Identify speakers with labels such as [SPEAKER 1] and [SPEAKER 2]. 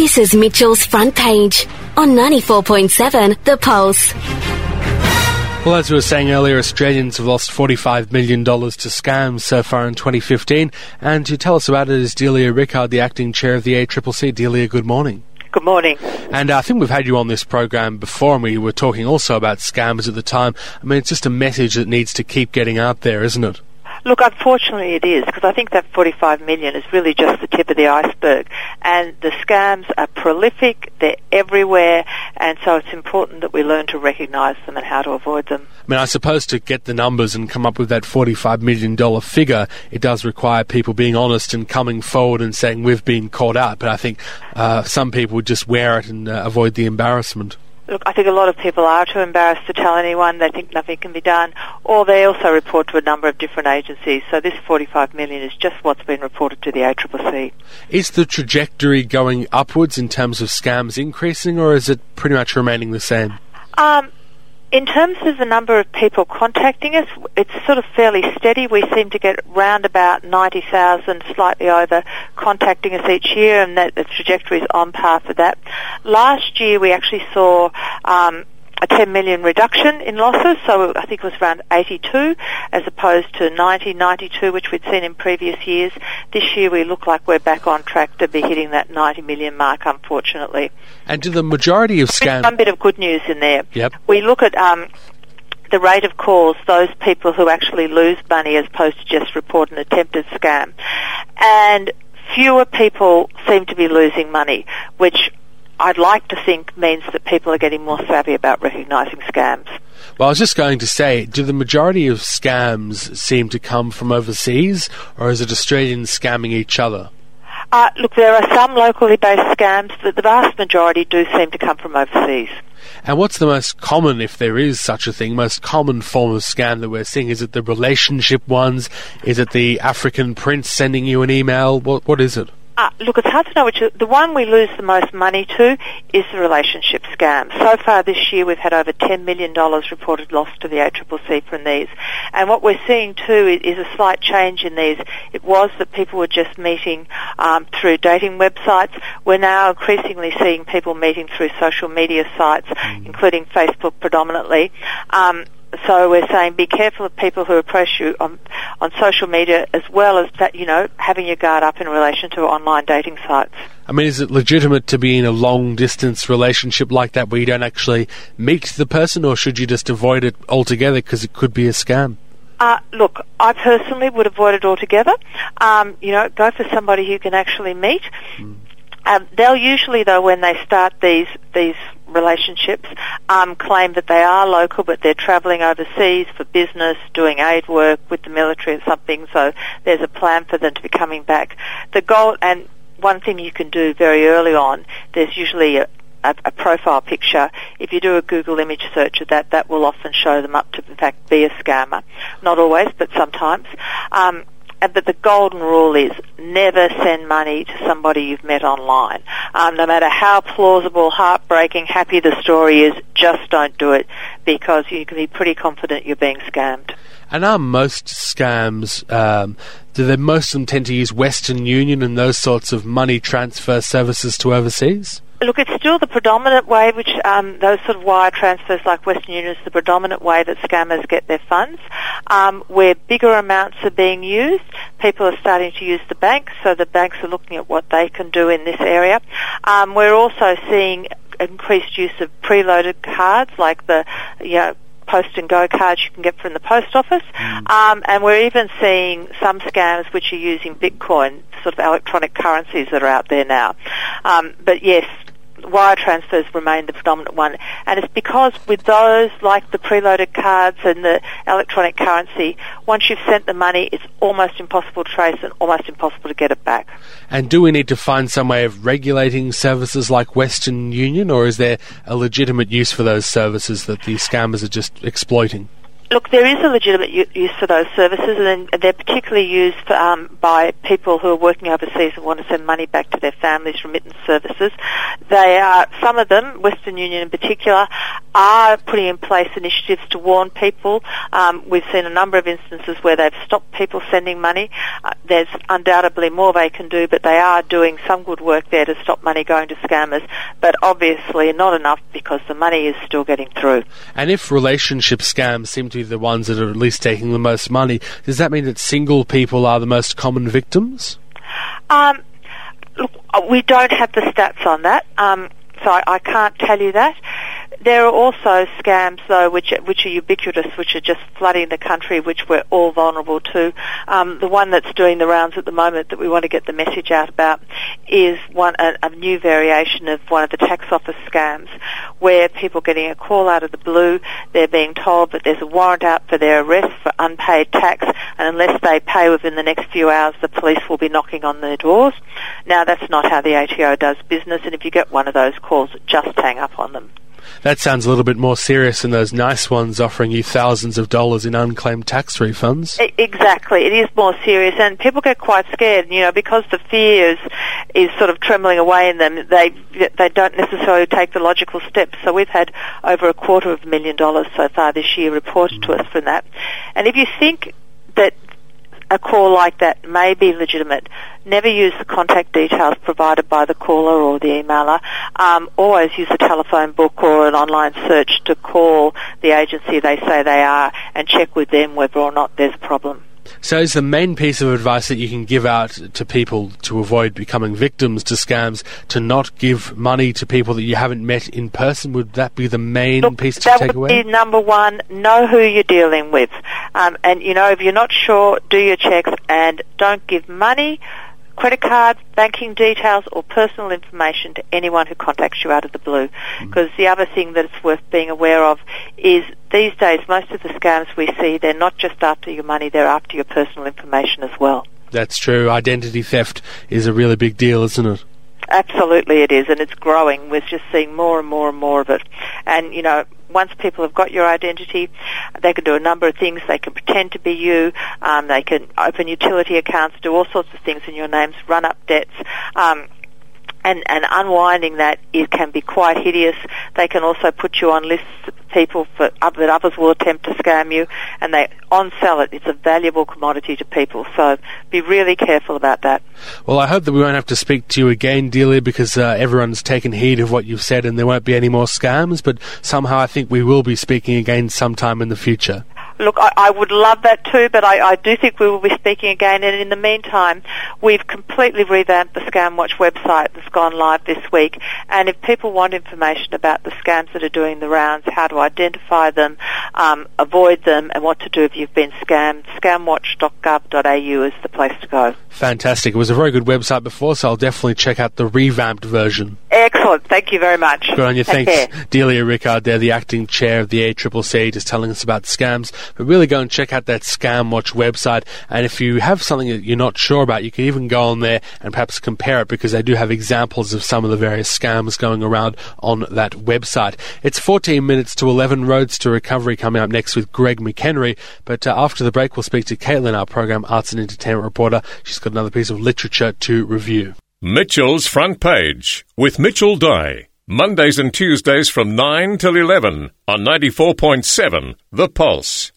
[SPEAKER 1] This is Mitchell's Front Page on 94.7 The Pulse.
[SPEAKER 2] Well, as we were saying earlier, Australians have lost $45 million to scams so far in 2015. And to tell us about it is Delia Rickard, the acting chair of the ACCC. Delia, good morning.
[SPEAKER 3] Good morning.
[SPEAKER 2] And I think we've had you on this program before, and we were talking also about scams at the time. I mean, it's just a message that needs to keep getting out there, isn't it?
[SPEAKER 3] Look, unfortunately it is, because I think that 45 million is really just the tip of the iceberg. And the scams are prolific, they're everywhere, and so it's important that we learn to recognise them and how to avoid them.
[SPEAKER 2] I mean, I suppose to get the numbers and come up with that $45 million figure, it does require people being honest and coming forward and saying, we've been caught out. But I think some people would just wear it and avoid the embarrassment.
[SPEAKER 3] Look, I think a lot of people are too embarrassed to tell anyone. They think nothing can be done, or they also report to a number of different agencies. So this 45 million is just what's been reported to the ACCC.
[SPEAKER 2] Is the trajectory going upwards in terms of scams increasing, or is it pretty much remaining the same?
[SPEAKER 3] In terms of the number of people contacting us, it's sort of fairly steady. We seem to get round about 90,000, slightly over, contacting us each year, and that the trajectory is on par for that. Last year we actually saw a 10 million reduction in losses, so I think it was around 82 as opposed to 90, 92, which we'd seen in previous years. This year we look like we're back on track to be hitting that 90 million mark, unfortunately.
[SPEAKER 2] And do the majority of scams...
[SPEAKER 3] Some bit of good news in there.
[SPEAKER 2] Yep.
[SPEAKER 3] We look at the rate of calls, those people who actually lose money as opposed to just report an attempted scam. And fewer people seem to be losing money, which I'd like to think means that people are getting more savvy about recognising scams.
[SPEAKER 2] Well, I was just going to say, do the majority of scams seem to come from overseas, or is it Australians scamming each other?
[SPEAKER 3] Look, there are some locally based scams, but the vast majority do seem to come from overseas.
[SPEAKER 2] And what's the most common, if there is such a thing, most common form of scam that we're seeing? Is it the relationship ones? Is it the African prince sending you an email? What is it?
[SPEAKER 3] Look, it's hard to know which. The one we lose the most money to is the relationship scam. So far this year we've had over $10 million reported loss to the ACCC from these. And what we're seeing too is a slight change in these. It was that people were just meeting through dating websites. We're now increasingly seeing people meeting through social media sites, including Facebook predominantly. So we're saying be careful of people who approach you on social media, as well as that, having your guard up in relation to online dating sites.
[SPEAKER 2] I mean, is it legitimate to be in a long-distance relationship like that where you don't actually meet the person, or should you just avoid it altogether because it could be a scam?
[SPEAKER 3] Look, I personally would avoid it altogether. Go for somebody you can actually meet. They'll usually, though, when they start these relationships, claim that they are local, but they're travelling overseas for business, doing aid work with the military or something, so there's a plan for them to be coming back. The goal, and one thing you can do very early on, there's usually a profile picture. If you do a Google image search of that will often show them up to, in fact, be a scammer. Not always, but sometimes. But the golden rule is never send money to somebody you've met online. No matter how plausible, heartbreaking, happy the story is, just don't do it, because you can be pretty confident you're being scammed.
[SPEAKER 2] And are most scams, do most of them tend to use Western Union and those sorts of money transfer services to overseas?
[SPEAKER 3] Look, it's still the predominant way, which those sort of wire transfers like Western Union is the predominant way that scammers get their funds. Where bigger amounts are being used, people are starting to use the banks, so the banks are looking at what they can do in this area. We're also seeing increased use of preloaded cards, like the Post and Go cards you can get from the post office. And we're even seeing some scams which are using Bitcoin, sort of electronic currencies that are out there now. But yes, wire transfers remain the predominant one, and it's because with those, like the preloaded cards and the electronic currency, once you've sent the money, it's almost impossible to trace and almost impossible to get it back.
[SPEAKER 2] And do we need to find some way of regulating services like Western Union, or is there a legitimate use for those services that the scammers are just exploiting?
[SPEAKER 3] Look, there is a legitimate use for those services, and they're particularly used by people who are working overseas and want to send money back to their families, remittance services. They are, some of them, Western Union in particular, are putting in place initiatives to warn people. We've seen a number of instances where they've stopped people sending money. There's undoubtedly more they can do, but they are doing some good work there to stop money going to scammers, but obviously not enough because the money is still getting through.
[SPEAKER 2] And if relationship scams seem to be the ones that are at least taking the most money, does that mean that single people are the most common victims?
[SPEAKER 3] Look, we don't have the stats on that, so I can't tell you that. There are also scams, though, which are ubiquitous, which are just flooding the country, which we're all vulnerable to. The one that's doing the rounds at the moment that we want to get the message out about is a new variation of one of the tax office scams, where people are getting a call out of the blue. They're being told that there's a warrant out for their arrest for unpaid tax, and unless they pay within the next few hours, the police will be knocking on their doors. Now, that's not how the ATO does business, and if you get one of those calls, just hang up on them.
[SPEAKER 2] That sounds a little bit more serious than those nice ones offering you thousands of dollars in unclaimed tax refunds.
[SPEAKER 3] Exactly. It is more serious, and people get quite scared, because the fear is sort of trembling away in them. They don't necessarily take the logical steps. So we've had over $250,000 so far this year reported to us from that. And if you think that a call like that may be legitimate, never use the contact details provided by the caller or the emailer. Always use a telephone book or an online search to call the agency they say they are and check with them whether or not there's a problem.
[SPEAKER 2] So is the main piece of advice that you can give out to people to avoid becoming victims to scams to not give money to people that you haven't met in person? Would that be the main piece to take away?
[SPEAKER 3] That would be number one. Know who you're dealing with. And, if you're not sure, do your checks and don't give money, credit card, banking details or personal information to anyone who contacts you out of the blue. Because the other thing that it's worth being aware of is these days most of the scams we see, they're not just after your money, they're after your personal information as well.
[SPEAKER 2] That's true. Identity theft is a really big deal, isn't it?
[SPEAKER 3] Absolutely it is, and it's growing. We're just seeing more and more and more of it. And, once people have got your identity, they can do a number of things. They can pretend to be you. They can open utility accounts, do all sorts of things in your names, run up debts. And unwinding that can be quite hideous. They can also put you on lists of people that others will attempt to scam you, and they on-sell it. It's a valuable commodity to people, so be really careful about that.
[SPEAKER 2] Well, I hope that we won't have to speak to you again, Delia, because everyone's taken heed of what you've said and there won't be any more scams, but somehow I think we will be speaking again sometime in the future.
[SPEAKER 3] Look, I would love that too, but I do think we will be speaking again. And in the meantime, we've completely revamped the ScamWatch website that's gone live this week. And if people want information about the scams that are doing the rounds, how to identify them, avoid them, and what to do if you've been scammed, scamwatch.gov.au is the place to go.
[SPEAKER 2] Fantastic. It was a very good website before, so I'll definitely check out the revamped version.
[SPEAKER 3] Excellent. Thank you very much.
[SPEAKER 2] Good on you. Thanks, Delia Rickard there, the acting chair of the ACCC, just telling us about scams. But really go and check out that ScamWatch website. And if you have something that you're not sure about, you can even go on there and perhaps compare it, because they do have examples of some of the various scams going around on that website. It's 14 minutes to 11, Roads to Recovery coming up next with Greg McHenry. But after the break, we'll speak to Caitlin, our program arts and entertainment reporter. She's got another piece of literature to review.
[SPEAKER 4] Mitchell's Front Page with Mitchell Dye. Mondays and Tuesdays from 9 till 11 on 94.7 The Pulse.